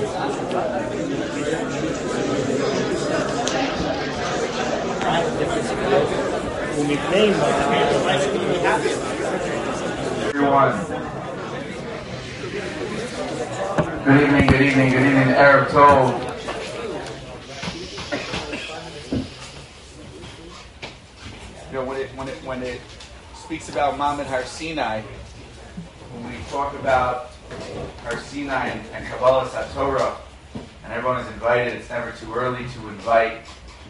Everyone. Good evening, good evening, good evening, Erev Tov. You know, when it speaks about Ma'amad Har Sinai, when we talk about Har Sinai and Kabbalah Satorah, and everyone is invited, it's never too early to invite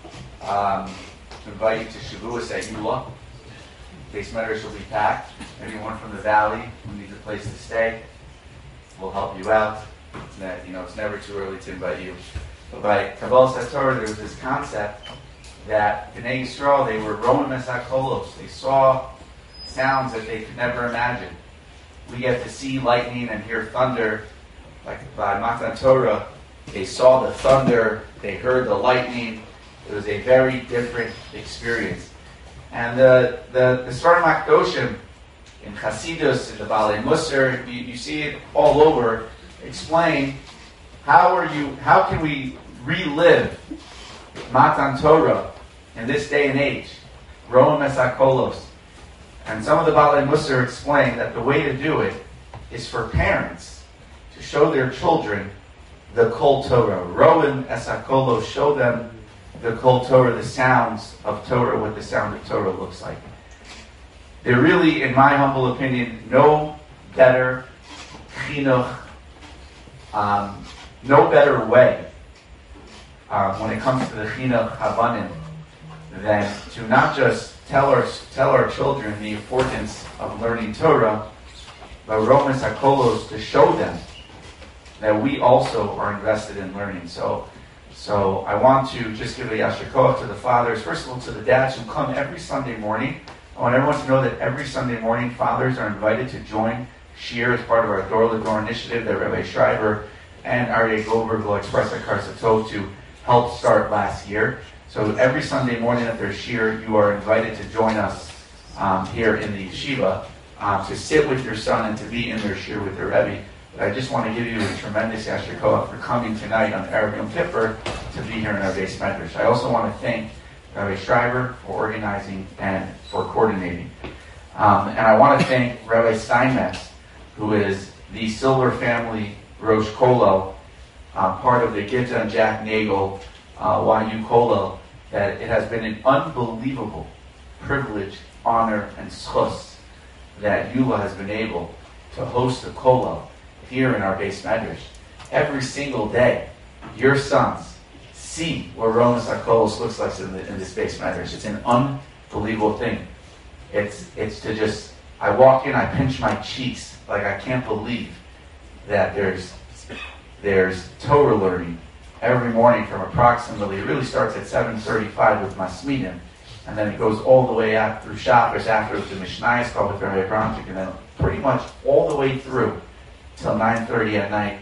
you to Shavuos at Eula. Base Medrash will be packed. Anyone from the valley who needs a place to stay, we'll help you out. It's never too early to invite you. But by Kabbalah Satorah, there was this concept that Bnei Yisrael, they were Roman Mesakolos. They saw sounds that they could never imagine. We get to see lightning and hear thunder. Like by Matan Torah, they saw the thunder, they heard the lightning. It was a very different experience. And the Sfarim HaKadoshim in Chasidus, in the Balei Musar, you see it all over, explain how can we relive Matan Torah in this day and age, Roman Mesakolos. And some of the Balei Musar explain that the way to do it is for parents to show their children the Kol Torah. Roman Mesakolos, show them the Kol Torah, the sounds of Torah, what the sound of Torah looks like. There really, in my humble opinion, no better chinuch, no better way when it comes to the chinuch habanim than to not just tell our children the importance of learning Torah, but Roman Sakolos, to show them that we also are invested in learning. So I want to just give a yashar koach to the fathers, first of all to the dads who come every Sunday morning. I want everyone to know that every Sunday morning fathers are invited to join Shir as part of our Dor L'Dor initiative that Rabbi Schreiber and Aryeh Goldberg will express at Karsatov to help start last year. So every Sunday morning at their Shir, you are invited to join us here in the yeshiva to sit with your son and to be in their Shir with their Rebbe. But I just want to give you a tremendous yashar koach for coming tonight on Erev Yom Kippur to be here in our base medrash. I also want to thank Rabbi Schreiber for organizing and for coordinating. And I want to thank Rabbi Steinmetz, who is the Silver Family Rosh Kollel, part of the Gitta and Jack Nagel YU Kollel, that it has been an unbelievable privilege, honor, and schus that Eula has been able to host the Kollel here in our base medrash. Every single day, your sons see what Roman Sakolos looks like in this base medrash. It's an unbelievable thing. It's to just, I walk in, I pinch my cheeks, like I can't believe that there's Torah learning every morning from approximately, it really starts at 7:35 with Masmidim, and then it goes all the way out through Shabbos, after the Mishnayos called with Rabbi Bronchik, and then pretty much all the way through till 9:30 at night.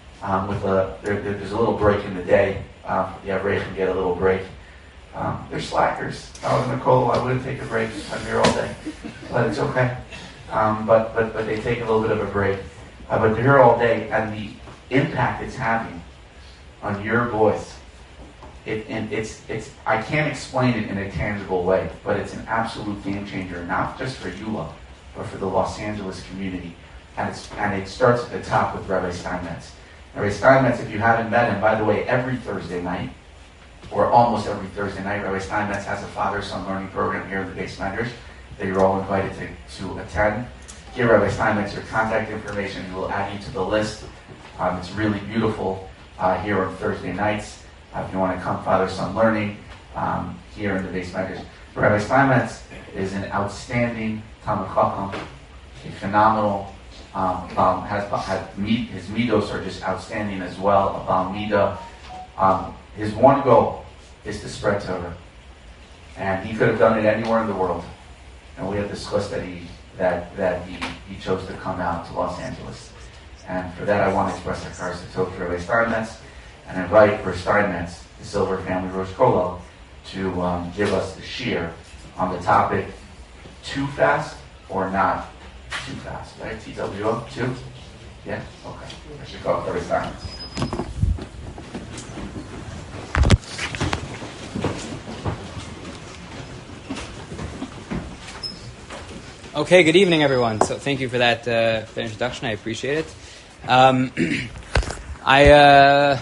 There's a little break in the day. The Avraham get a little break. They're slackers. If I was Nicole, I wouldn't take a break. I'm here all day, but it's okay. But they take a little bit of a break. But they're here all day, and the impact it's having on your boys, it's I can't explain it in a tangible way, but it's an absolute game changer, not just for Eula, but for the Los Angeles community. And it starts at the top with Rabbi Steinmetz. Rabbi Steinmetz, if you haven't met him, by the way, every Thursday night, or almost every Thursday night, Rabbi Steinmetz has a father-son learning program here in the base medrash that you're all invited to attend. Give Rabbi Steinmetz your contact information. He will add you to the list. It's really beautiful here on Thursday nights. If you want to come father-son learning here in the base medrash. Rabbi Steinmetz is an outstanding Talmid Chacham, a phenomenal his midos are just outstanding as well. A Bal Midah. His one goal is to spread Torah, and he could have done it anywhere in the world. And we have discussed that he chose to come out to Los Angeles, and for that I want to express a karsatov to Rabbi Steinmetz and invite Rabbi Steinmetz, the Silver Family Rosh Kollel, to give us the shir on the topic: too fast or not too fast, right? TWO, 2? Yeah? Okay. I should call it Rabbi Steinmetz. Okay, good evening, everyone. So thank you for that introduction. I appreciate it. I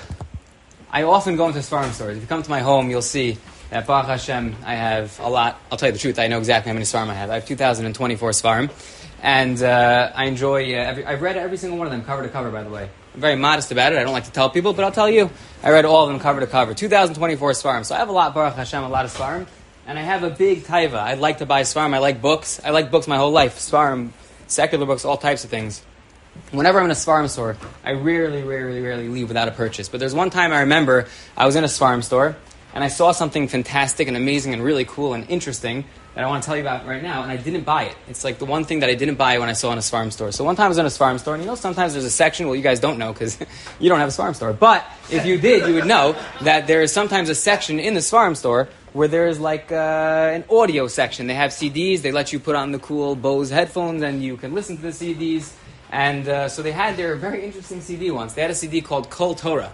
often go into Sfarim stores. If you come to my home, you'll see that Baruch Hashem, I have a lot. I'll tell you the truth. I know exactly how many Sfarim I have. I have 2,024 Sfarim. And I enjoy, I've read every single one of them cover to cover, by the way. I'm very modest about it. I don't like to tell people, but I'll tell you. I read all of them cover to cover. 2,024 Sfarim. So I have a lot, Baruch Hashem, a lot of Sfarim. And I have a big taiva. I like to buy Sfarim. I like books. I like books my whole life. Sfarim, secular books, all types of things. Whenever I'm in a Sfarim store, I rarely leave without a purchase. But there's one time I remember I was in a Sfarim store, and I saw something fantastic and amazing and really cool and interesting that I want to tell you about right now, and I didn't buy it. It's like the one thing that I didn't buy when I saw in a Sfarim store. So one time I was in a Sfarim store, and sometimes there's a section, well, you guys don't know because you don't have a Sfarim store. But if you did, you would know that there is sometimes a section in the Sfarim store where there is like an audio section. They have CDs, they let you put on the cool Bose headphones, and you can listen to the CDs. And so they had their very interesting CD once. They had a CD called Kol Torah.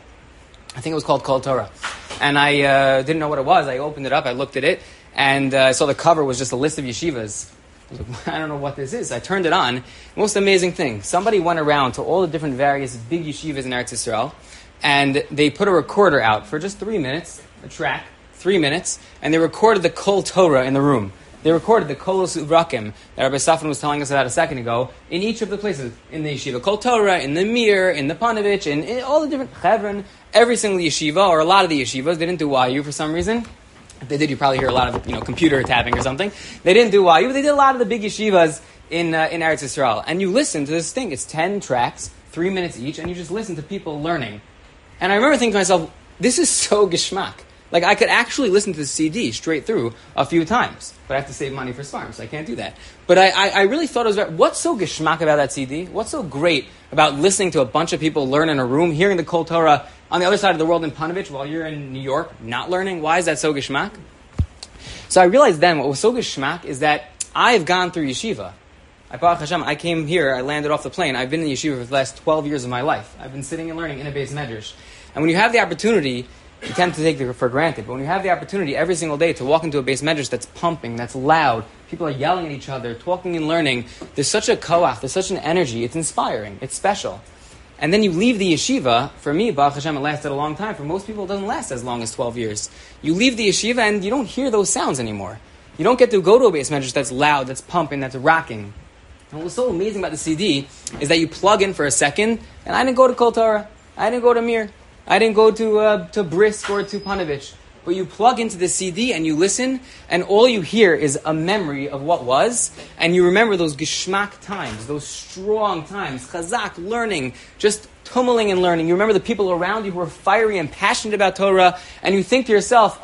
I think it was called Kol Torah. And I didn't know what it was. I opened it up, I looked at it, and I saw the cover was just a list of yeshivas. I was like, I don't know what this is. I turned it on. Most amazing thing. Somebody went around to all the different various big yeshivas in Eretz Yisrael, and they put a recorder out for just 3 minutes, a track, 3 minutes, and they recorded the Kol Torah in the room. They recorded the Kolos Uvrakim that Rabbi Safran was telling us about a second ago in each of the places, in the yeshiva Kol Torah, in the Mir, in the Panovich, in all the different Chevron, every single yeshiva, or a lot of the yeshivas. They didn't do YU for some reason. If they did, you probably hear a lot of computer tapping or something. They didn't do YU, but they did a lot of the big yeshivas in Eretz Yisrael. And you listen to this thing. It's 10 tracks, 3 minutes each, and you just listen to people learning. And I remember thinking to myself, this is so geschmack. Like, I could actually listen to the CD straight through a few times, but I have to save money for Sfarim, so I can't do that. But I really thought it was what's so geschmack about that CD? What's so great about listening to a bunch of people learn in a room, hearing the Kol Torah on the other side of the world in Panovich while you're in New York not learning? Why is that so geschmack? So I realized then what was so geschmack is that I've gone through yeshiva. Baruch Hashem, I came here, I landed off the plane. I've been in yeshiva for the last 12 years of my life. I've been sitting and learning in a beis medrash. And when you have the opportunity, you tend to take it for granted. But when you have the opportunity every single day to walk into a beis medrash that's pumping, that's loud, people are yelling at each other, talking and learning, there's such a koach, there's such an energy, it's inspiring, it's special. And then you leave the yeshiva. For me, Baruch Hashem, it lasted a long time. For most people, it doesn't last as long as 12 years. You leave the yeshiva and you don't hear those sounds anymore. You don't get to go to a beis medrash that's loud, that's pumping, that's rocking. And what's so amazing about the CD is that you plug in for a second, and I didn't go to Kol Torah, I didn't go to Mir, I didn't go to Brisk or to Panovich, but you plug into the CD and you listen, and all you hear is a memory of what was, and you remember those geschmack times, those strong times, chazak, learning, just tummeling and learning. You remember the people around you who were fiery and passionate about Torah, and you think to yourself,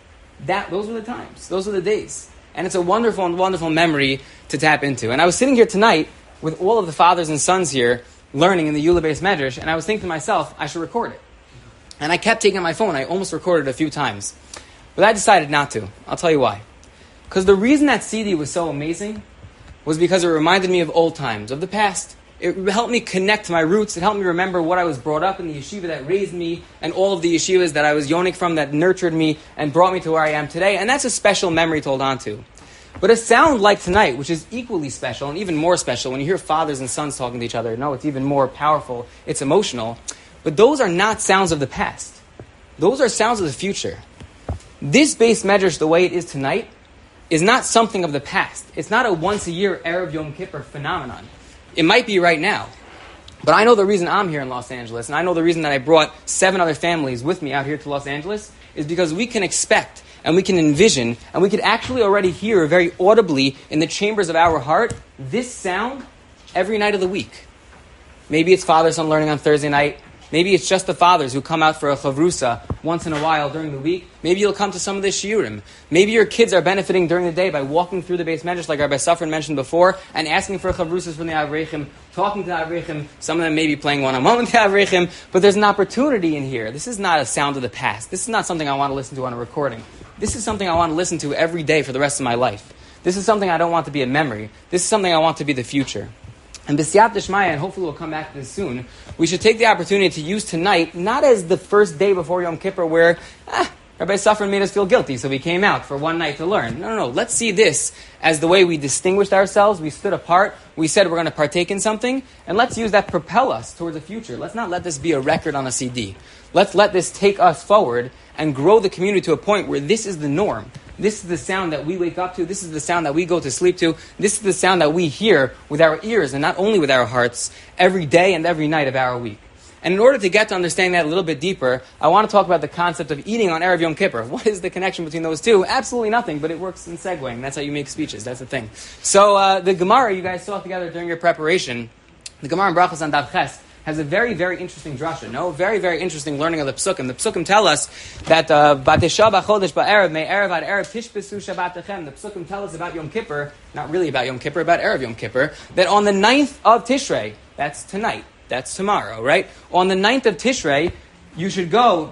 those were the times, those were the days. And it's a wonderful, wonderful memory to tap into. And I was sitting here tonight with all of the fathers and sons here learning in the Yula Beis Medrash, and I was thinking to myself, I should record it. And I kept taking my phone. I almost recorded it a few times. But I decided not to. I'll tell you why. Because the reason that CD was so amazing was because it reminded me of old times, of the past. It helped me connect to my roots. It helped me remember what I was brought up in, the yeshiva that raised me, and all of the yeshivas that I was yonik from that nurtured me and brought me to where I am today. And that's a special memory to hold on to. But a sound like tonight, which is equally special and even more special, when you hear fathers and sons talking to each other, no, it's even more powerful. It's emotional. But those are not sounds of the past. Those are sounds of the future. This beis medrash, the way it is tonight, is not something of the past. It's not a once-a-year Erev Yom Kippur phenomenon. It might be right now. But I know the reason I'm here in Los Angeles, and I know the reason that I brought 7 other families with me out here to Los Angeles, is because we can expect, and we can envision, and we could actually already hear very audibly in the chambers of our heart, this sound every night of the week. Maybe it's father-son learning on Thursday night. Maybe it's just the fathers who come out for a chavrusa once in a while during the week. Maybe you'll come to some of the shiurim. Maybe your kids are benefiting during the day by walking through the beis medrash, like Rabbi Safran mentioned before, and asking for chavrusas from the Avrechim, talking to the Avrechim. Some of them may be playing one-on-one with the Avrechim, but there's an opportunity in here. This is not a sound of the past. This is not something I want to listen to on a recording. This is something I want to listen to every day for the rest of my life. This is something I don't want to be a memory. This is something I want to be the future. And b'siyat d'shmaya, and hopefully we'll come back to this soon, we should take the opportunity to use tonight, not as the first day before Yom Kippur where, Rabbi Safran made us feel guilty, so we came out for one night to learn. No. Let's see this as the way we distinguished ourselves. We stood apart. We said we're going to partake in something, and let's use that to propel us towards the future. Let's not let this be a record on a CD. Let's let this take us forward and grow the community to a point where this is the norm. This is the sound that we wake up to. This is the sound that we go to sleep to. This is the sound that we hear with our ears and not only with our hearts every day and every night of our week. And in order to get to understand that a little bit deeper, I want to talk about the concept of eating on Erev Yom Kippur. What is the connection between those two? Absolutely nothing, but it works in segueing. That's how you make speeches. That's the thing. So the Gemara you guys saw together during your preparation, the Gemara in Brachos on Dav Ches, has a very, very interesting drasha. No, very, very interesting learning of the Psukim. The Psukim tell us that Batesha b'chodesh ba'erev may erev ad erev tishbesu shabbatechem. The Psukim tell us about Yom Kippur, not really about Yom Kippur, about Erev Yom Kippur, that on the 9th of Tishrei, that's tonight, that's tomorrow, right? On the 9th of Tishrei, you should go,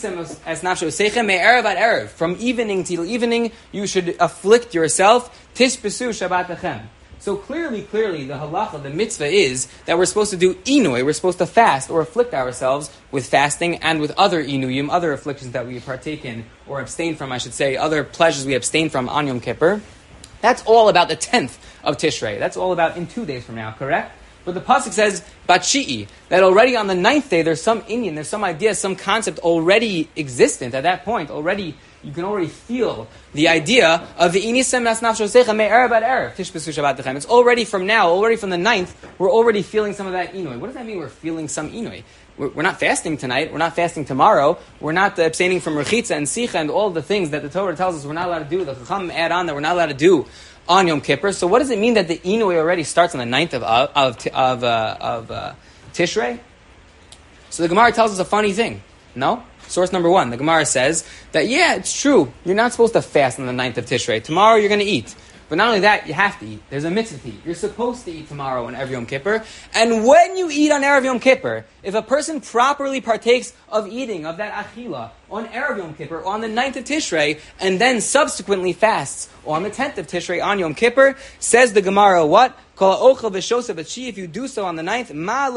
from evening till evening, you should afflict yourself, tishbesu shabbatechem. So clearly, the halacha, the mitzvah is that we're supposed to do inui, we're supposed to fast or afflict ourselves with fasting and with other inuyim, other afflictions that we partake in, or abstain from, I should say, other pleasures we abstain from on Yom Kippur. That's all about the 10th of Tishrei. That's all about in 2 days from now, correct? But the pasuk says, Batshi'i, that already on the 9th day, there's some inyan, there's some idea, some concept already existent at that point, already. You can already feel the idea of the inisem as nafshosecha me'erev ad erev tishbesu shabbatechem. It's already from now, already from the 9th, we're already feeling some of that inui. What does that mean? We're feeling some inui. We're not fasting tonight. We're not fasting tomorrow. We're not abstaining from rechitza and sicha and all the things that the Torah tells us we're not allowed to do. The Chacham add on that we're not allowed to do on Yom Kippur. So what does it mean that the inui already starts on the 9th of Tishrei? So the Gemara tells us a funny thing. No? Source number 1, the Gemara says that, yeah, it's true. You're not supposed to fast on the 9th of Tishrei. Tomorrow you're going to eat. But not only that, you have to eat. There's a mitzvah to eat. You're supposed to eat tomorrow on Erev Yom Kippur. And when you eat on Erev Yom Kippur, if a person properly partakes of eating, of that achila, on Erev Yom Kippur, on the 9th of Tishrei, and then subsequently fasts on the 10th of Tishrei on Yom Kippur, says the Gemara, what? If you do so on the 9th,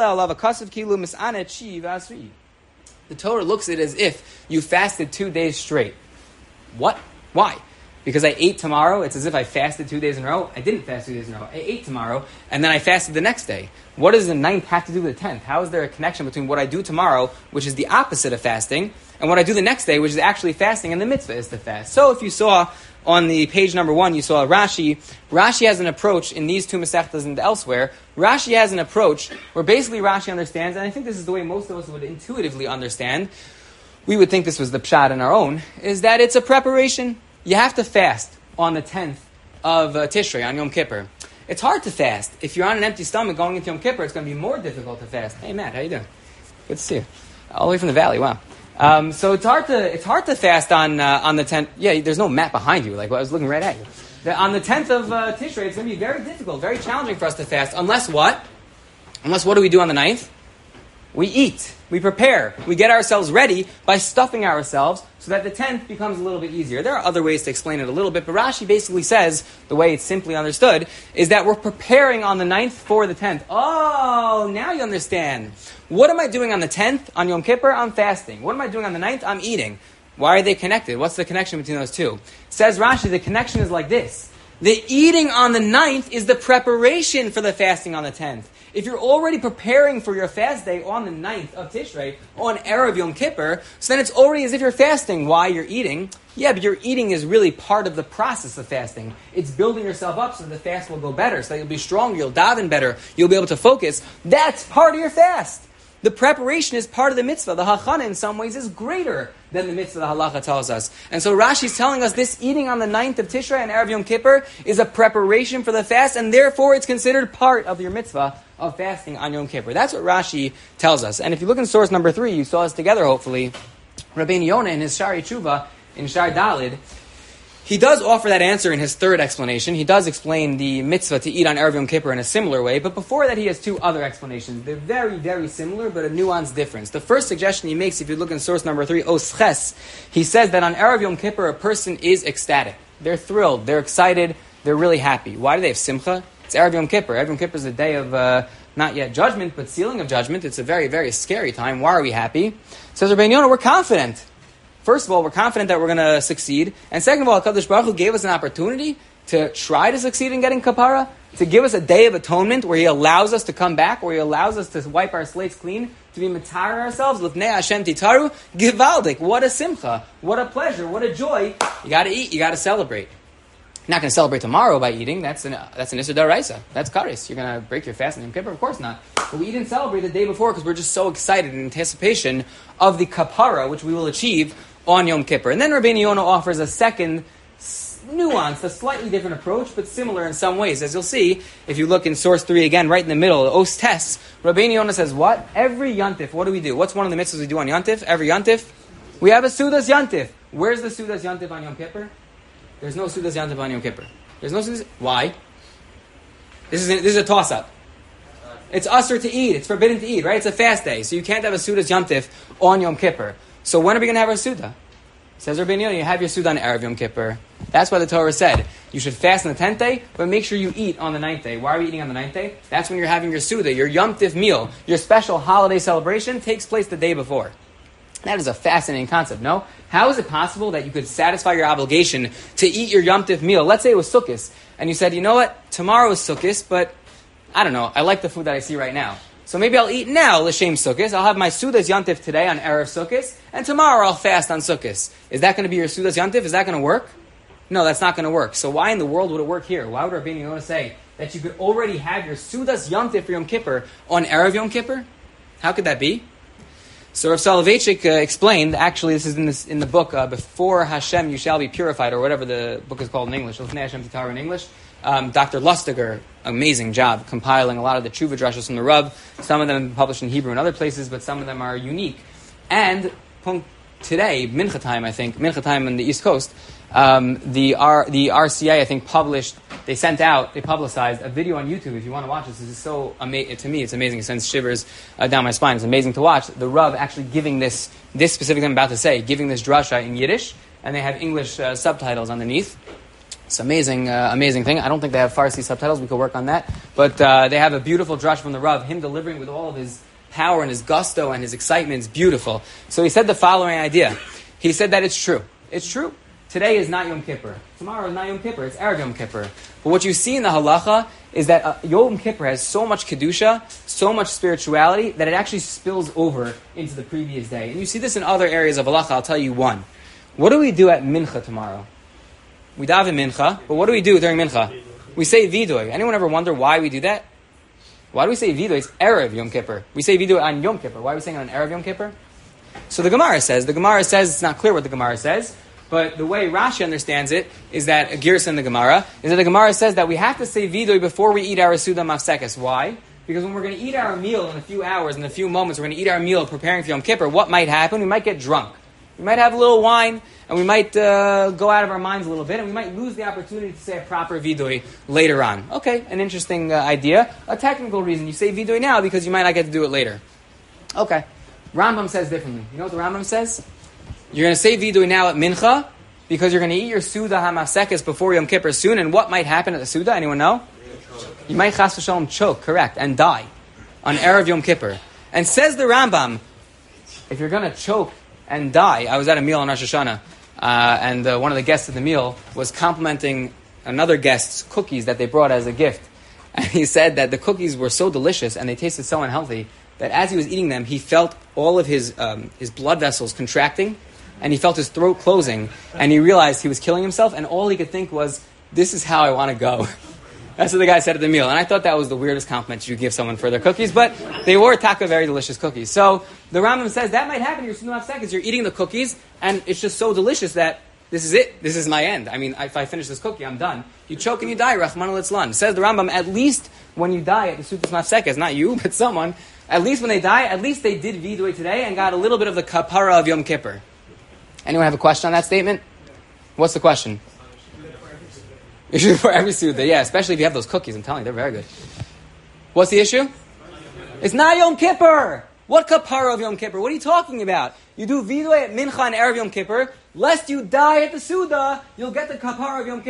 the Torah looks at it as if you fasted 2 days straight. What? Why? Because I ate tomorrow, it's as if I fasted 2 days in a row. I didn't fast 2 days in a row. I ate tomorrow, and then I fasted the next day. What does the 9th have to do with the 10th? How is there a connection between what I do tomorrow, which is the opposite of fasting, and what I do the next day, which is actually fasting, and the mitzvah is to fast? So if you saw on the page number 1, you saw Rashi. Rashi has an approach in these two Masechtas and elsewhere. Rashi has an approach where basically Rashi understands, and I think this is the way most of us would intuitively understand. We would think this was the pshat in our own, is that it's a preparation. You have to fast on the 10th of Tishrei, on Yom Kippur. It's hard to fast. If you're on an empty stomach going into Yom Kippur, it's going to be more difficult to fast. Hey, Matt, how you doing? Good to see you. All the way from the valley, wow. So it's hard to fast on the 10th. Yeah, there's no map behind you. Like, I was looking right at you. On the 10th of Tishrei, it's going to be very difficult, very challenging for us to fast. Unless what? Unless what do we do on the 9th? We eat. We prepare. We get ourselves ready by stuffing ourselves so that the 10th becomes a little bit easier. There are other ways to explain it a little bit, but Rashi basically says, the way it's simply understood, is that we're preparing on the 9th for the 10th. Oh, now you understand. What am I doing on the 10th? On Yom Kippur, I'm fasting. What am I doing on the 9th? I'm eating. Why are they connected? What's the connection between those two? Says Rashi, the connection is like this. The eating on the 9th is the preparation for the fasting on the 10th. If you're already preparing for your fast day on the 9th of Tishrei, on Erev Yom Kippur, so then it's already as if you're fasting while you're eating. Yeah, but your eating is really part of the process of fasting. It's building yourself up so that the fast will go better, so that you'll be stronger, you'll daven better, you'll be able to focus. That's part of your fast. The preparation is part of the mitzvah. The hachana in some ways is greater than the mitzvah the halacha tells us. And so Rashi's telling us this eating on the 9th of Tishrei and Erev Yom Kippur is a preparation for the fast, and therefore it's considered part of your mitzvah of fasting on Yom Kippur. That's what Rashi tells us. And if you look in source number 3, you saw us together hopefully, Rabbeinu Yonah in his Shari Tshuva, in Shar Dalid, he does offer that answer in his third explanation. He does explain the mitzvah to eat on Erev Yom Kippur in a similar way, but before that he has 2 other explanations. They're very, very similar, but a nuanced difference. The first suggestion he makes, if you look in source number 3, Osches, he says that on Erev Yom Kippur a person is ecstatic. They're thrilled, they're excited, they're really happy. Why do they have simcha? It's Erev Yom Kippur. Erev Yom Kippur is a day of not yet judgment, but sealing of judgment. It's a very, very scary time. Why are we happy? Says Rabbeinu Yonah, we're confident. first of all, we're confident that we're going to succeed. And second of all, HaKadosh Baruch Hu gave us an opportunity to try to succeed in getting kapara, to give us a day of atonement where He allows us to come back, where He allows us to wipe our slates clean, to be matar ourselves, L'fnei Hashem titaru, givaldik. What a simcha, what a pleasure, what a joy. You got to eat, you got to celebrate. You're not going to celebrate tomorrow by eating. That's an Issur D'Oraisa. That's kares. You're going to break your fast on Yom Kippur? Of course not. But we didn't celebrate the day before because we're just so excited in anticipation of the kapara, which we will achieve on Yom Kippur. And then Rabbeinu Yonah offers a second nuanced, a slightly different approach, but similar in some ways. As you'll see, if you look in source 3 again, right in the middle, the Os Tes, Rabbeinu Yonah says what? Every Yantif, what do? What's one of the mitzvahs we do on Yantif? Every Yantif? We have a Sudas Yantif. Where's the Sudas Yantif on Yom Kippur? There's no Sudas Yantif on Yom Kippur. There's no Sudas... Why? This is a toss-up. It's usher to eat. It's forbidden to eat, right? It's a fast day. So you can't have a Sudas Yantif on Yom Kippur. So when are we going to have our Suda? Says Rabbeinu Yonah, you have your Suda on Erev Yom Kippur. That's why the Torah said you should fast on the 10th day, but make sure you eat on the 9th day. Why are we eating on the 9th day? That's when you're having your Suda, your Yom Tif meal. Your special holiday celebration takes place the day before. That is a fascinating concept, no? How is it possible that you could satisfy your obligation to eat your Yom Tif meal? Let's say it was Sukkot, and you said, you know what? Tomorrow is Sukkot, but I don't know. I like the food that I see right now. So maybe I'll eat now, L'Shem Sukkot. I'll have my Sudas Yantif today on Erev Sukkot, and tomorrow I'll fast on Sukkot. Is that going to be your Sudas Yantif? Is that going to work? No, that's not going to work. So why in the world would it work here? Why would Rabbeinu Yonah say that you could already have your Sudas Yantif for Yom Kippur on Erev Yom Kippur? How could that be? So Rav Soloveitchik explained, actually this is in the book, Before Hashem You Shall Be Purified, or whatever the book is called in English, L'fnei Hashem Titaru in English. Dr. Lustiger, amazing job compiling a lot of the Tshuva drashos from the Rav. Some of them published in Hebrew in other places, but some of them are unique. And today, Mincha time on the East Coast, the RCA, I think, they publicized a video on YouTube. If you want to watch this is so amazing. To me, it's amazing. It sends shivers down my spine. It's amazing to watch. The Rav actually giving this specific thing I'm about to say, giving this drasha in Yiddish, and they have English subtitles underneath. It's amazing thing. I don't think they have Farsi subtitles. We could work on that. But they have a beautiful drush from the Rav, him delivering with all of his power and his gusto and his excitement. It's beautiful. So he said the following idea. He said that it's true. It's true. Today is not Yom Kippur. Tomorrow is not Yom Kippur. It's Erev Yom Kippur. But what you see in the halacha is that Yom Kippur has so much kedusha, so much spirituality, that it actually spills over into the previous day. And you see this in other areas of halacha. I'll tell you one. What do we do at Mincha tomorrow? We daven Mincha, but what do we do during Mincha? We say Vidoy. Anyone ever wonder why we do that? Why do we say Vidoy? It's Erev Yom Kippur. We say Vidoy on Yom Kippur. Why are we saying it on Erev Yom Kippur? So the Gemara says, it's not clear what the Gemara says, but the way Rashi understands it is that, a Girsa in the Gemara, is that the Gemara says that we have to say Vidoy before we eat our Suda Mafsekes. Why? Because when we're going to eat our meal in a few hours, in a few moments, we're going to eat our meal preparing for Yom Kippur, what might happen? We might get drunk. We might have a little wine, and we might go out of our minds a little bit, and we might lose the opportunity to say a proper vidoy later on. Okay, an interesting idea. A technical reason. You say vidoy now because you might not get to do it later. Okay. Rambam says differently. You know what the Rambam says? You're going to say vidoy now at Mincha because you're going to eat your Suda HaMafsekes before Yom Kippur soon, and what might happen at the Suda? Anyone know? You might chas v'shalom choke, correct, and die on Erev Yom Kippur. And says the Rambam, if you're going to choke and die. I was at a meal on Rosh Hashanah, and one of the guests at the meal was complimenting another guest's cookies that they brought as a gift. And he said that the cookies were so delicious and they tasted so unhealthy that as he was eating them, he felt all of his blood vessels contracting, and he felt his throat closing, and he realized he was killing himself, and all he could think was, this is how I want to go. That's what the guy said at the meal. And I thought that was the weirdest compliment you give someone for their cookies, but they were taka very delicious cookies. So the Rambam says that might happen in your Sunnah seconds. You're eating the cookies, and it's just so delicious that this is it. This is my end. I mean, if I finish this cookie, I'm done. You choke and you die, Rahman al-Itzlan. Says the Rambam, at least when you die at the Sukkot Mafsekes, not you, but someone, at least when they die, at least they did Vidoy today and got a little bit of the kapara of Yom Kippur. Anyone have a question on that statement? What's the question? You should for every Suda, yeah, especially if you have those cookies. I'm telling you, they're very good. What's the issue? It's not Yom Kippur. What kapara of Yom Kippur? What are you talking about? You do Vidoy at Mincha and Erev Yom Kippur, lest you die at the Suda, you'll get the kapara of Yom Kippur.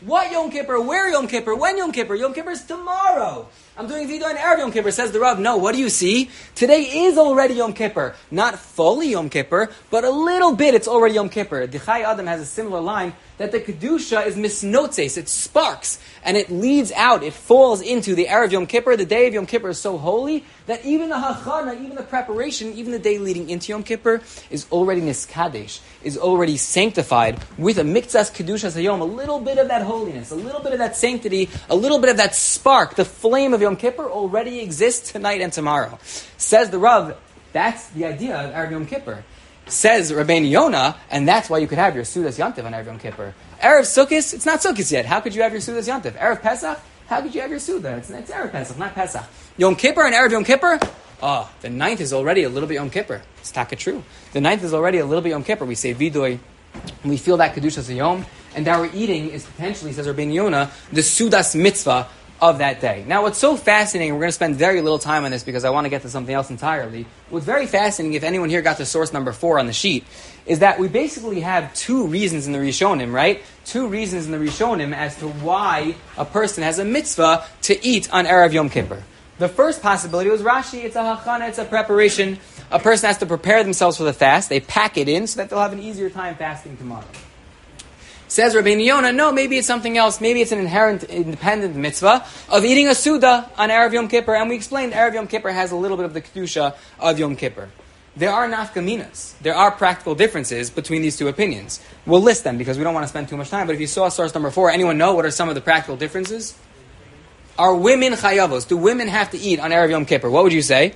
What Yom Kippur? Where Yom Kippur? When Yom Kippur? Yom Kippur is tomorrow. I'm doing Vidoy and Erev Yom Kippur, says the Rav. No, what do you see? Today is already Yom Kippur. Not fully Yom Kippur, but a little bit it's already Yom Kippur. Dichai Adam has a similar line that the Kedusha is misnotzes, it sparks, and it leads out, it falls into the Erev Yom Kippur. The day of Yom Kippur is so holy that even the hachana, even the preparation, even the day leading into Yom Kippur is already niskadesh, is already sanctified with a mikzas Kedushas Hayom, a little bit of that holiness, a little bit of that sanctity, a little bit of that spark, the flame of Yom Kippur already exists tonight and tomorrow. Says the Rav, that's the idea of Erev Yom Kippur. Says Rabbeinu Yonah, and that's why you could have your Sudas Yantiv on Erev Yom Kippur. Erev Sukkot, it's not Sukkot yet. How could you have your Sudas Yantiv? Erev Pesach, how could you have your Suda? It's Erev Pesach, not Pesach. Yom Kippur and Erev Yom Kippur, the 9th is already a little bit Yom Kippur. It's taka true. The 9th is already a little bit Yom Kippur. We say Vidoy, we feel that Kedushas Hayom, and our eating is potentially, says Rabbeinu Yonah, the Sudas Mitzvah of that day. Now, what's so fascinating, we're going to spend very little time on this because I want to get to something else entirely. What's very fascinating, if anyone here got to source number 4 on the sheet, is that we basically have 2 reasons in the Rishonim, right? 2 reasons in the Rishonim as to why a person has a mitzvah to eat on Erev Yom Kippur. The first possibility was Rashi, it's a hachana, it's a preparation. A person has to prepare themselves for the fast. They pack it in so that they'll have an easier time fasting tomorrow. Says Rabbeinu Yonah, no, maybe it's something else. Maybe it's an inherent, independent mitzvah of eating a Suda on Erev Yom Kippur. And we explained Erev Yom Kippur has a little bit of the Kedusha of Yom Kippur. There are nafkaminas. There are practical differences between these 2 opinions. We'll list them because we don't want to spend too much time. But if you saw source number 4, anyone know what are some of the practical differences? Are women chayavos? Do women have to eat on Erev Yom Kippur? What would you say?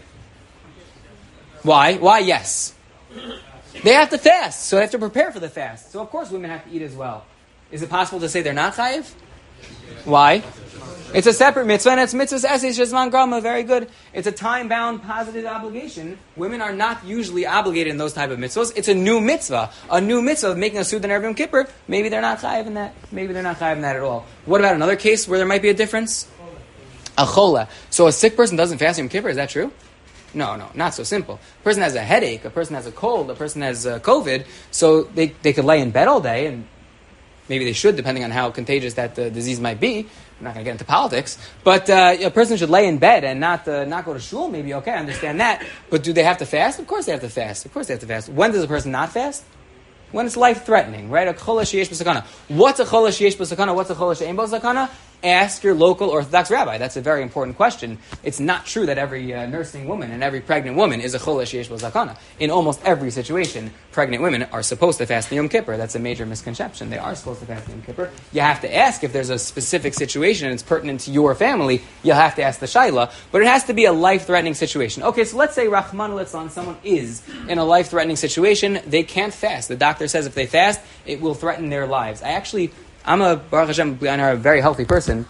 Why? Why? Yes. They have to fast, so they have to prepare for the fast. So of course women have to eat as well. Is it possible to say they're not chayiv? Why? It's a separate mitzvah, and it's mitzvah's essence, shezman grama, very good. It's a time-bound, positive obligation. Women are not usually obligated in those type of mitzvahs. It's a new mitzvah of making a suda on Erev Yom Kippur. Maybe they're not chayiv in that. Maybe they're not chayiv in that at all. What about another case where there might be a difference? A chola. So a sick person doesn't fast Yom Kippur, is that true? No, not so simple. A person has a headache, a person has a cold, a person has COVID, so they could lay in bed all day, and maybe they should, depending on how contagious that disease might be. I'm not going to get into politics, but a person should lay in bed and not go to shul, maybe, okay, I understand that. But do they have to fast? Of course they have to fast. When does a person not fast? When it's life-threatening, right? A chola sheyesh b'sakana. What's a chola sheyesh b'sakana? What's a chola she'ein b'sakana? Ask your local Orthodox rabbi. That's a very important question. It's not true that every nursing woman and every pregnant woman is a chola sheyesh b'sakana. In almost every situation, pregnant women are supposed to fast on Yom Kippur. That's a major misconception. They are supposed to fast on Yom Kippur. You have to ask if there's a specific situation and it's pertinent to your family. You'll have to ask the shaila, but it has to be a life-threatening situation. Okay, so let's say Rahman al-Litzlan, someone is in a life-threatening situation. They can't fast. The doctor says if they fast, it will threaten their lives. I'm a Baruch Hashem, a very healthy person,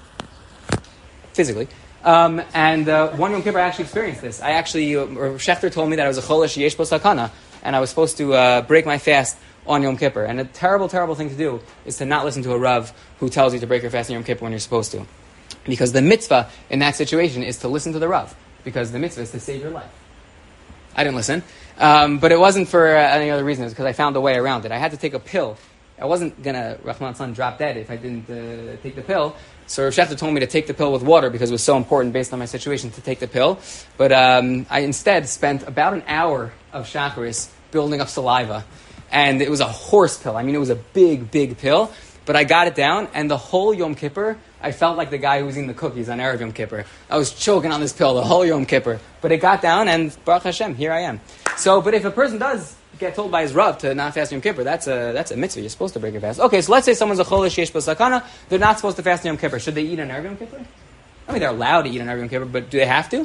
physically. One Yom Kippur I actually experienced this. Shechter told me that I was a chola sheyesh bo sakana, and I was supposed to break my fast on Yom Kippur. And a terrible, terrible thing to do is to not listen to a Rav who tells you to break your fast on Yom Kippur when you're supposed to. Because the mitzvah in that situation is to listen to the Rav. Because the mitzvah is to save your life. I didn't listen. But it wasn't for any other reason. It was because I found a way around it. I had to take a pill. I wasn't going to, Rahman son, drop dead if I didn't take the pill. So Rav Shechter told me to take the pill with water because it was so important based on my situation to take the pill. But I instead spent about an hour of Shacharis building up saliva. And it was a horse pill. I mean, it was a big, big pill. But I got it down, and the whole Yom Kippur, I felt like the guy who was eating the cookies on Erev Yom Kippur. I was choking on this pill the whole Yom Kippur. But it got down, and Baruch Hashem, here I am. So, but if a person does get told by his Rav to not fast Yom Kippur, that's a mitzvah. You're supposed to break your fast. Okay, so let's say someone's a chola sheyesh b'sakana. They're not supposed to fast Yom Kippur. Should they eat on Erev Yom Kippur? I mean, they're allowed to eat on Erev Yom Kippur, but do they have to?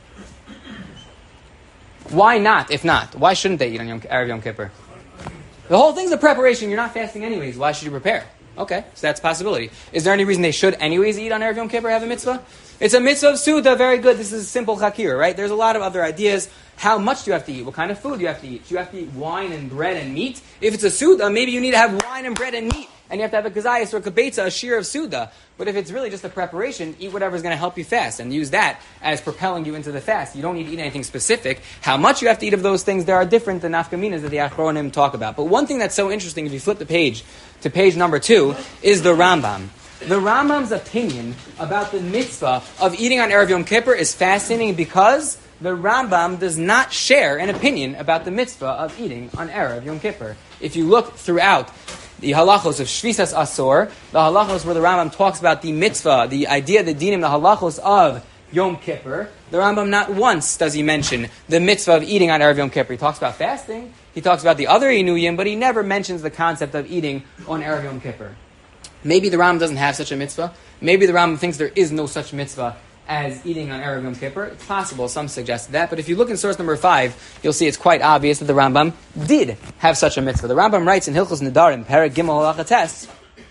Why not, if not? Why shouldn't they eat on Erev Yom Kippur? The whole thing's a preparation. You're not fasting anyways. Why should you prepare? Okay, so that's a possibility. Is there any reason they should anyways eat on Erev Yom Kippur, have a mitzvah? It's a mitzvah of Suda, very good. This is a simple chakir, right? There's a lot of other ideas. How much do you have to eat? What kind of food do you have to eat? Do you have to eat wine and bread and meat? If it's a Suda, maybe you need to have wine and bread and meat. and you have to have a kazayas or a kabetza, a shear of suda. But if it's really just a preparation, eat whatever is going to help you fast, and use that as propelling you into the fast. You don't need to eat anything specific. How much you have to eat of those things, there are different nafkaminas that the Achronim talk about. But one thing that's so interesting, if you flip the page to page number 2, is the Rambam. The Rambam's opinion about the mitzvah of eating on Erev Yom Kippur is fascinating because the Rambam does not share an opinion about the mitzvah of eating on Erev Yom Kippur. If you look throughout the halachos of Shvisas Asor, the halachos where the Rambam talks about the mitzvah, the idea, the dinim, the halachos of Yom Kippur, the Rambam not once does he mention the mitzvah of eating on Erev Yom Kippur. He talks about fasting, he talks about the other Inuyim, but he never mentions the concept of eating on Erev Yom Kippur. Maybe the Rambam doesn't have such a mitzvah. Maybe the Rambam thinks there is no such mitzvah as eating on Erev Yom Kippur. It's possible, some suggest that. But if you look in source number 5, you'll see it's quite obvious that the Rambam did have such a mitzvah. The Rambam writes in Hilchos Nedarim, Perek Gimel Halacha Tes,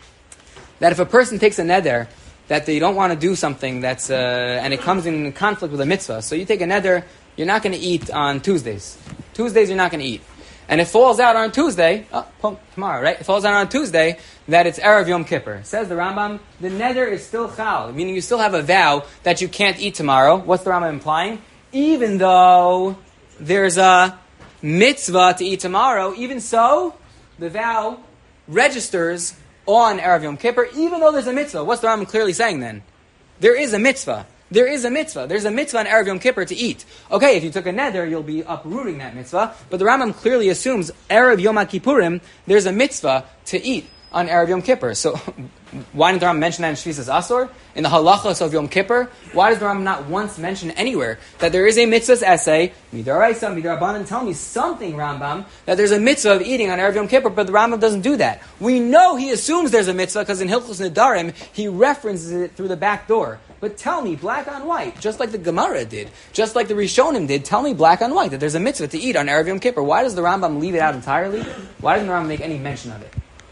that if a person takes a neder that they don't want to do something that's and it comes in conflict with a mitzvah, so you take a neder, you're not going to eat on Tuesdays. Tuesdays you're not going to eat. And it falls out on Tuesday, tomorrow, right? It falls out on Tuesday that it's Erev Yom Kippur. Says the Rambam, the neder is still chal, meaning you still have a vow that you can't eat tomorrow. What's the Rambam implying? Even though there's a mitzvah to eat tomorrow, even so, the vow registers on Erev Yom Kippur, even though there's a mitzvah. What's the Rambam clearly saying then? There is a mitzvah. There is a mitzvah. There's a mitzvah on Erev Yom Kippur to eat. Okay, if you took a neder, you'll be uprooting that mitzvah. But the Rambam clearly assumes Erev Yom Kippurim, there's a mitzvah to eat on Erev Yom Kippur. So why didn't the Rambam mention that in Shvisas Asor? In the halachos of Yom Kippur? Why does the Rambam not once mention anywhere that there is a mitzvah's essay, Midaraisa, Midarabanan, tell me something, Rambam, that there's a mitzvah of eating on Erev Yom Kippur, but the Rambam doesn't do that. We know he assumes there's a mitzvah because in Hilchos Nedarim, he references it through the back door. But tell me, black on white, just like the Gemara did, just like the Rishonim did, tell me black on white that there's a mitzvah to eat on Erev Yom Kippur. Why does the Rambam leave it out entirely? Why doesn't the Rambam make any mention of it?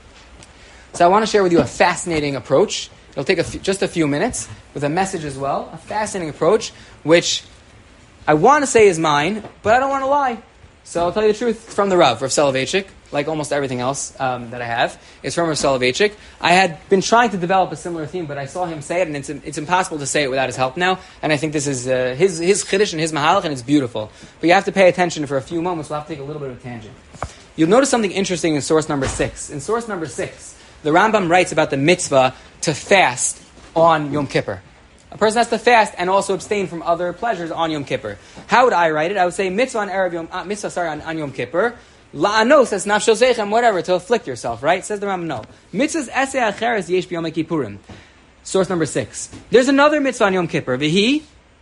So I want to share with you a fascinating approach. It'll take just a few minutes with a message as well. A fascinating approach, which I want to say is mine, but I don't want to lie. So I'll tell you the truth. It's from the Rav Soloveitchik, like almost everything else that I have. It's from Rav Soloveitchik. I had been trying to develop a similar theme, but I saw him say it, and it's impossible to say it without his help now. And I think this is his chiddush and his mahalach, and it's beautiful. But you have to pay attention for a few moments. We'll have to take a little bit of a tangent. You'll notice something interesting in source number 6. In source number 6, the Rambam writes about the mitzvah to fast on Yom Kippur. A person has to fast and also abstain from other pleasures on Yom Kippur. How would I write it? I would say mitzvah on on Yom Kippur. La'anos es nafsho seichem, whatever, to afflict yourself, right? Says the Rambam, no. Mitzvahs esei acheres yesh b'yom kippurim. Source number 6. There's another mitzvah on Yom Kippur. V'hi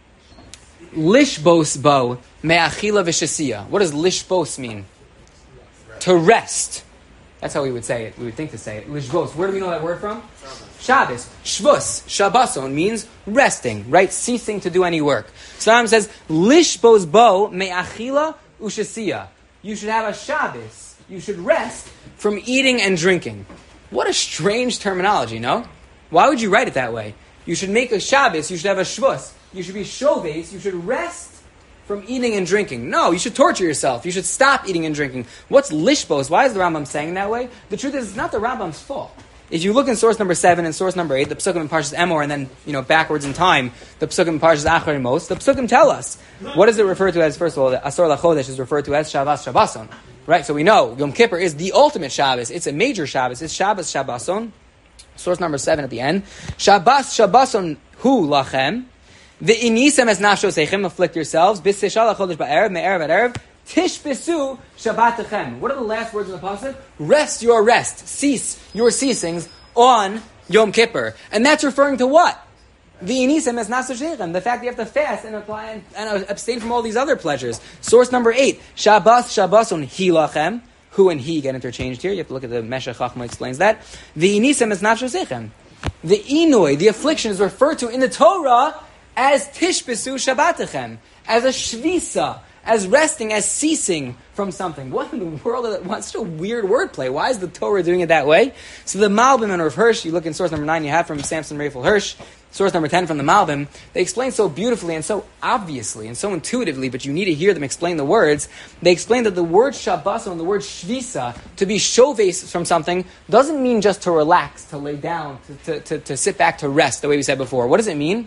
lishbos bo me'achila v'shasiya. What does lishbos mean? To rest. That's how we would say it. We would think to say it. Lishbos. Where do we know that word from? Shabbos. Shvus. Shabboson means resting, right? Ceasing to do any work. So Rambam says, Lishbos bo me'achila u'shasiya. You should have a Shabbos. You should rest from eating and drinking. What a strange terminology, no? Why would you write it that way? You should make a Shabbos. You should have a Shvus. You should be Shoves. You should rest from eating and drinking. No, you should torture yourself. You should stop eating and drinking. What's lishbos? Why is the Rambam saying that way? The truth is, it's not the Rambam's fault. If you look in source number 7 and source number 8, the Psukim in Parshas Emor, and then, backwards in time, the Psukim in Parshas Achar Mos, the Psukim tell us. What is it referred to as? First of all, the Asor Lachodesh is referred to as Shabbos Shabboson. Right? So we know Yom Kippur is the ultimate Shabbos. It's a major Shabbos. It's Shabbos Shabboson. Source number 7 at the end. Shabbos Shabboson hu lachem. The inisem es nafsho seichem, afflict yourselves. Bis tishal chodesh ba'erev, me'erev at erev. Tishbesu shabbatechem. What are the last words of the pasuk? Rest your rest. Cease your ceasings on Yom Kippur. And that's referring to what? The inisem es nafsho seichem. The fact that you have to fast and apply and abstain from all these other pleasures. Source number 8. Shabbos Shabboson hilachem. Who and he get interchanged here. You have to look at the Meshech Chachma explains that. The inisem es nafsho seichem. The inui, the affliction, is referred to in the Torah as tishbesu shabbatechem, as a shvisa, as resting, as ceasing from something. What in the world? What's such a weird wordplay? Why is the Torah doing it that way? So the Malbim and Rav Hirsch, you look in source number 9, you have from Samson Raphael Hirsch, source number 10 from the Malbim, they explain so beautifully and so obviously and so intuitively, but you need to hear them explain the words. They explain that the word Shabboson and the word Shvisa, to be shoves from something, doesn't mean just to relax, to lay down, to sit back, to rest, the way we said before. What does it mean?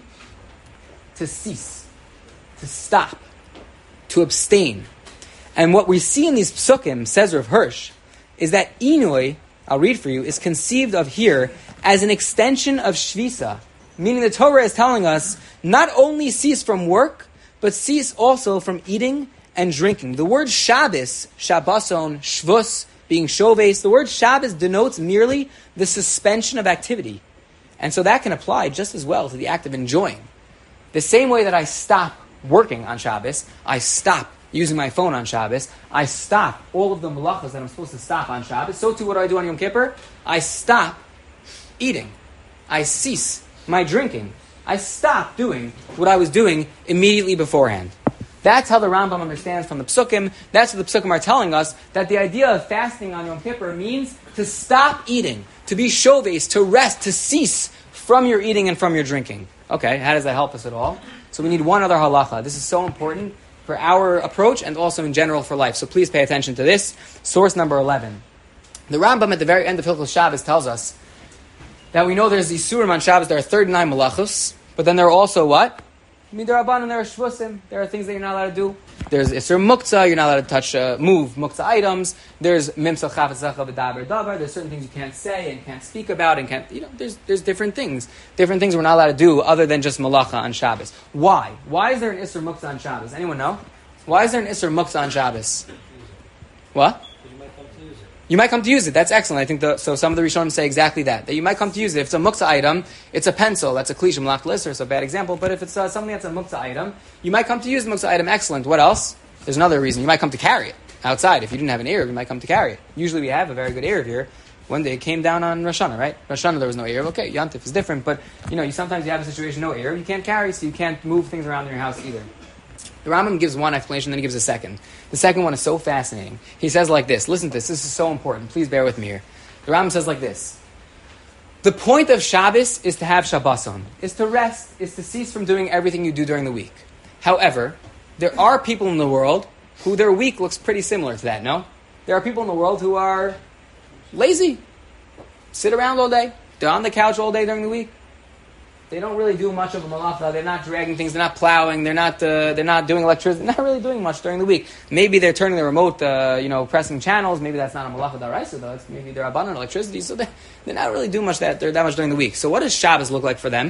To cease, to stop, to abstain. And what we see in these psukim, says Rav Hirsch, is that Inui, I'll read for you, is conceived of here as an extension of Shvisa. Meaning the Torah is telling us, not only cease from work, but cease also from eating and drinking. The word Shabbos, Shabboson, Shvus, being Shoves, the word Shabbos denotes merely the suspension of activity. And so that can apply just as well to the act of enjoying. The same way that I stop working on Shabbos, I stop using my phone on Shabbos, I stop all of the malachas that I'm supposed to stop on Shabbos, so too what do I do on Yom Kippur? I stop eating. I cease my drinking. I stop doing what I was doing immediately beforehand. That's how the Rambam understands from the Psukim. That's what the Psukim are telling us, that the idea of fasting on Yom Kippur means to stop eating, to be shoves, to rest, to cease from your eating and from your drinking. Okay, how does that help us at all? So we need one other halacha. This is so important for our approach and also in general for life. So please pay attention to this. Source number 11. The Rambam at the very end of Hilchos Shabbos tells us that we know there's Isurim on Shabbos, there are 39 malachos, but then there are also what? Midrabanan, there are shvusim, there are things that you're not allowed to do. There's Isur Muktzah, you're not allowed to touch, move Muktzah items. There's Mimsal Chafetzacha V'daber Davar, there's certain things you can't say and can't speak about and can't, there's different things. Different things we're not allowed to do other than just malacha on Shabbos. Why? Why is there an Isur Muktzah on Shabbos? Anyone know? Why is there an Isur Muktzah on Shabbos? What? You might come to use it. That's excellent. I think so. Some of the Rishonim say exactly that you might come to use it. If it's a muktzah item, it's a pencil. That's a klishim lach lister, so a bad example. But if it's something that's a muktzah item, you might come to use the muktzah item. Excellent. What else? There's another reason. You might come to carry it outside. If you didn't have an eruv, you might come to carry it. Usually we have a very good eruv here. One day it came down on Rosh Hashanah, right? Rosh Hashanah there was no eruv. Okay, Yantif is different, but you sometimes you have a situation no eruv. You can't carry, so you can't move things around in your house either. The Rambam gives one explanation, then he gives a second. The second one is so fascinating. He says like this. Listen to this. This is so important. Please bear with me here. The Rambam says like this. The point of Shabbos is to have Shabboson, is to rest, is to cease from doing everything you do during the week. However, there are people in the world who their week looks pretty similar to that, no? There are people in the world who are lazy, sit around all day, they're on the couch all day during the week. They don't really do much of a malacha. They're not dragging things. They're not plowing. They're not doing electricity. They're not really doing much during the week. Maybe they're turning the remote, pressing channels. Maybe that's not a malacha daraisa though. Maybe they're abundant electricity. So they're not really doing much that during the week. So what does Shabbos look like for them?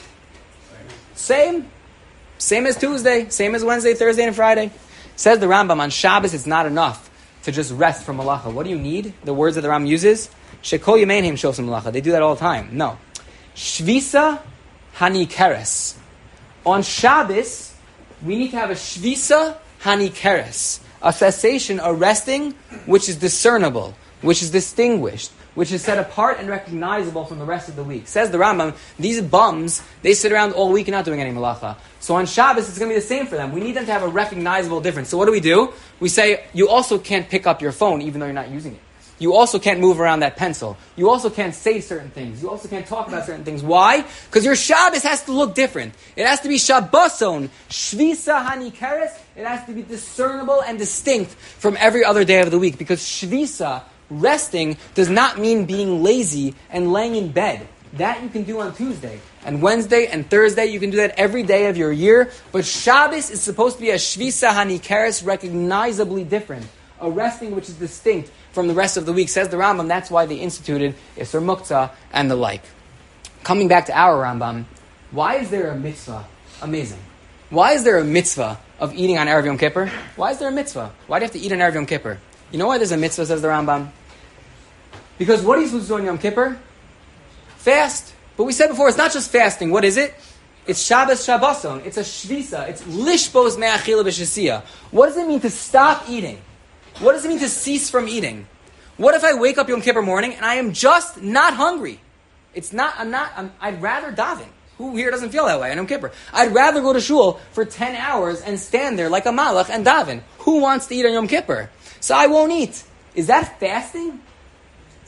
Same as Tuesday. Same as Wednesday, Thursday, and Friday. Says the Rambam, on Shabbos it's not enough to just rest from malacha. What do you need? The words that the Rambam uses, shekol yemeinhim shosim malacha. They do that all the time. No, shvisa hanikeres. On Shabbos, we need to have a shvisa hanikeres, a cessation, a resting, which is discernible, which is distinguished, which is set apart and recognizable from the rest of the week. Says the Rambam, these bums, they sit around all week not doing any malacha. So on Shabbos, it's going to be the same for them. We need them to have a recognizable difference. So what do? We say, you also can't pick up your phone even though you're not using it. You also can't move around that pencil. You also can't say certain things. You also can't talk about certain things. Why? Because your Shabbos has to look different. It has to be Shabboson, Shvisa Hanikeres. It has to be discernible and distinct from every other day of the week. Because Shvisa, resting, does not mean being lazy and laying in bed. That you can do on Tuesday. And Wednesday and Thursday, you can do that every day of your year. But Shabbos is supposed to be a Shvisa Hanikeres, recognizably different. A resting which is distinct from the rest of the week. Says the Rambam, that's why they instituted Isur Muktzah and the like. Coming back to our Rambam, why is there a mitzvah? Amazing. Why is there a mitzvah of eating on Erev Yom Kippur? Why is there a mitzvah? Why do you have to eat on Erev Yom Kippur? You know why there's a mitzvah, says the Rambam? Because what are you supposed to do on Yom Kippur? Fast. But we said before, it's not just fasting. What is it? It's Shabbos Shabboson. It's a shvisa. It's lishbos me'achila b'shasiya. What does it mean to stop eating? What does it mean to cease from eating? What if I wake up Yom Kippur morning and I am just not hungry? I'd rather daven. Who here doesn't feel that way on Yom Kippur? I'd rather go to shul for 10 hours and stand there like a malach and daven. Who wants to eat on Yom Kippur? So I won't eat. Is that fasting?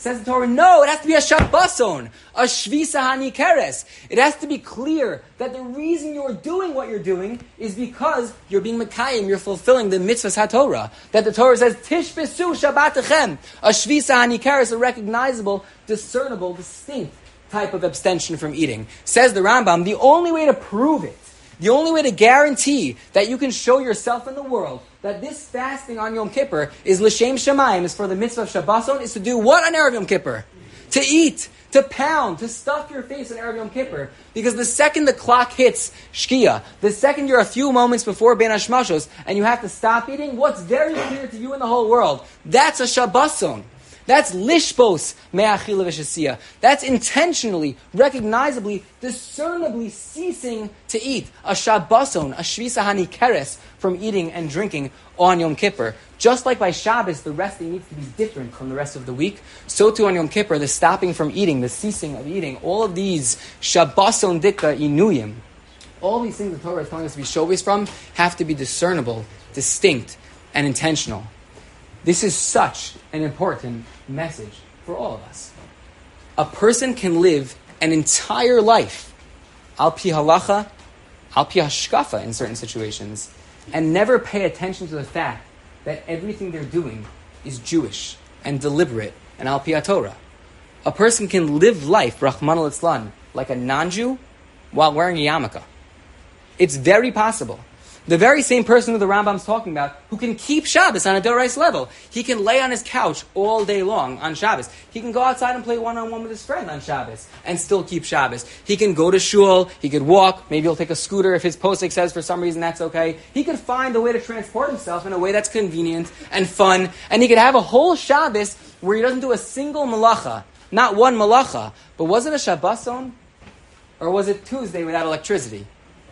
Says the Torah, no, it has to be a Shabboson, a Shvisa Hanikeres. It has to be clear that the reason you're doing what you're doing is because you're being Mekayim, you're fulfilling the mitzvahs HaTorah. That the Torah says, Tishbesu Shabbatechem, a Shvisa Hanikeres, a recognizable, discernible, distinct type of abstention from eating. Says the Rambam, the only way to prove it, the only way to guarantee that you can show yourself in the world that this fasting on Yom Kippur is l'shem shamayim, is for the mitzvah of Shabboson, is to do what on Erev Yom Kippur? To eat, to pound, to stuff your face on Erev Yom Kippur. Because the second the clock hits Shkia, the second you're a few moments before Ben Hashmashos, and you have to stop eating, what's very clear to you in the whole world? That's a Shabboson. That's lishbos me'achila v'shasiyah. That's intentionally, recognizably, discernibly ceasing to eat. A shabboson, a shvisa hanikeres, from eating and drinking on Yom Kippur. Just like by Shabbos, the resting needs to be different from the rest of the week, so too on Yom Kippur, the stopping from eating, the ceasing of eating, all of these shabboson dika inuyim, all these things the Torah is telling us to be shovis from, have to be discernible, distinct, and intentional. This is such an important message for all of us. A person can live an entire life, al pi halacha, al pi hashkafa in certain situations, and never pay attention to the fact that everything they're doing is Jewish and deliberate and al pi haTorah. A person can live life, Rahman al-Islan, like a non-Jew while wearing a yarmulke. It's very possible. The very same person who the Rambam's talking about, who can keep Shabbos on a Dorais level. He can lay on his couch all day long on Shabbos. He can go outside and play one-on-one with his friend on Shabbos and still keep Shabbos. He can go to shul, he could walk, maybe he'll take a scooter if his posek says for some reason that's okay. He could find a way to transport himself in a way that's convenient and fun, and he could have a whole Shabbos where he doesn't do a single malacha, not one malacha. But was it a Shabboson? Or was it Tuesday without electricity?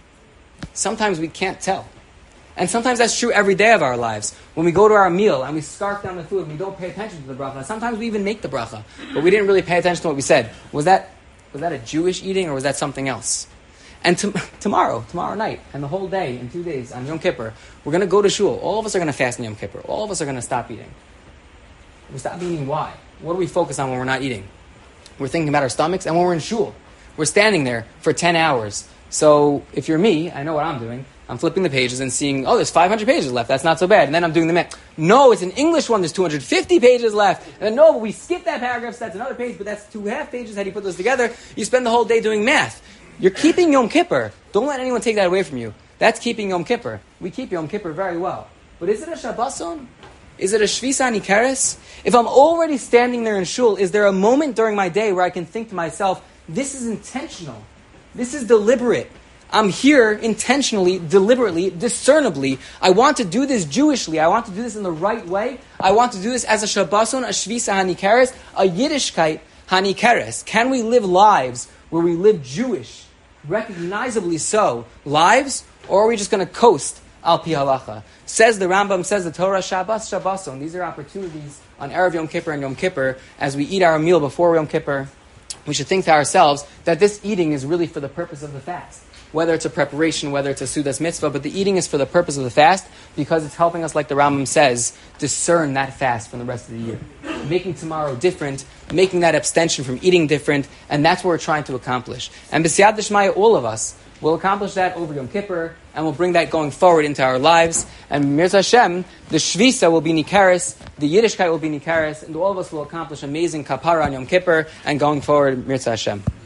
Sometimes we can't tell. And sometimes that's true every day of our lives. When we go to our meal and we scarf down the food and we don't pay attention to the bracha. Sometimes we even make the bracha, but we didn't really pay attention to what we said. Was that a Jewish eating or was that something else? And tomorrow night, and the whole day, in 2 days, on Yom Kippur, we're going to go to shul. All of us are going to fast on Yom Kippur. All of us are going to stop eating. We stop eating why? What do we focus on when we're not eating? We're thinking about our stomachs, and when we're in shul, we're standing there for 10 hours. So if you're me, I know what I'm doing. I'm flipping the pages and seeing, there's 500 pages left. That's not so bad. And then I'm doing the math. No, it's an English one. There's 250 pages left. And then, no, but we skipped that paragraph. So that's another page, but that's 2.5 pages. How do you put those together? You spend the whole day doing math. You're keeping Yom Kippur. Don't let anyone take that away from you. That's keeping Yom Kippur. We keep Yom Kippur very well. But is it a Shabboson? Is it a Shvisa Hanikeres? If I'm already standing there in shul, is there a moment during my day where I can think to myself, this is intentional. This is deliberate. I'm here intentionally, deliberately, discernibly. I want to do this Jewishly. I want to do this in the right way. I want to do this as a Shabboson, a Shvisa Hanikeres, a Yiddishkeit Hanikeres. Can we live lives where we live Jewish, recognizably so, lives, or are we just going to coast al pi halacha? Says the Rambam, says the Torah, Shabbos, Shabboson. These are opportunities on Erev Yom Kippur and Yom Kippur as we eat our meal before Yom Kippur. We should think to ourselves that this eating is really for the purpose of the fast. Whether it's a preparation, whether it's a Sudas mitzvah, but the eating is for the purpose of the fast because it's helping us, like the Rambam says, discern that fast from the rest of the year. Making tomorrow different, making that abstention from eating different, and that's what we're trying to accomplish. And b'siyat d'shmaya, all of us will accomplish that over Yom Kippur, and we'll bring that going forward into our lives. And Mirza Hashem, the Shvisa will be Nikaris, the Yiddishkeit will be Nikaris, and all of us will accomplish amazing kapara on Yom Kippur, and going forward, Mirza Hashem.